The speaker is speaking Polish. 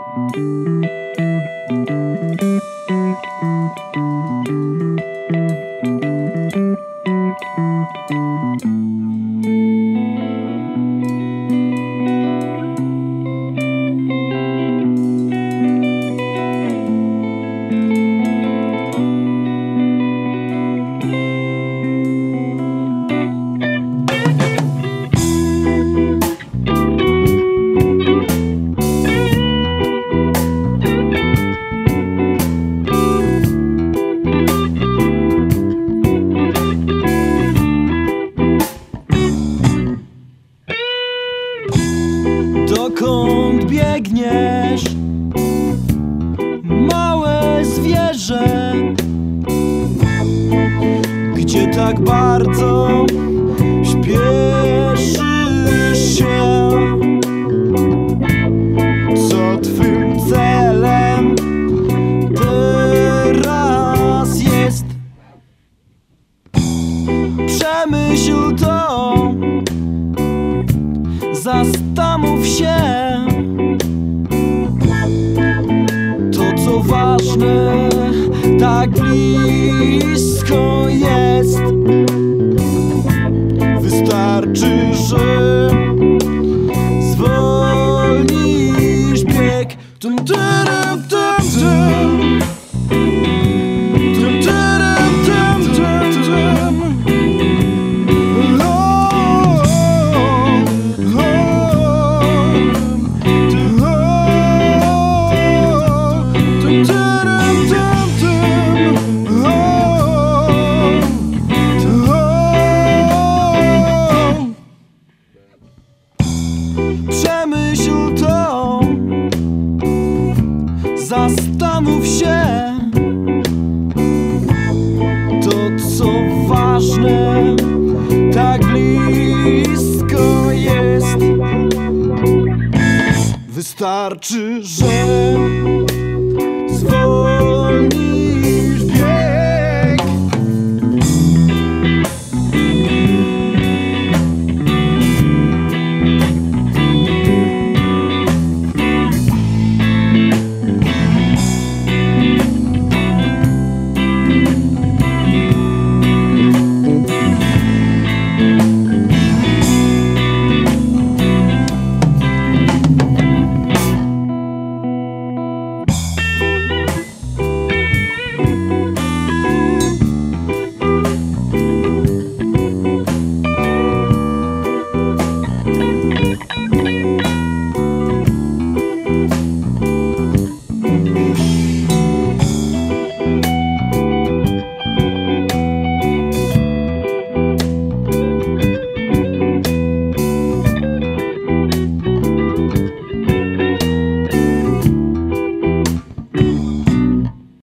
Dokąd biegniesz, małe zwierzę? Gdzie tak bardzo śpieszysz się? Co twym celem teraz jest? Przemyśl to, zastanów się. To, co ważne, tak blisko jest. Wystarczy, że zwolnisz bieg. Tum, tum, tum, tum. Tum, tum, tum, tum, tum. Przemyśl to, zastanów się. To, co ważne, tak blisko jest. Wystarczy, że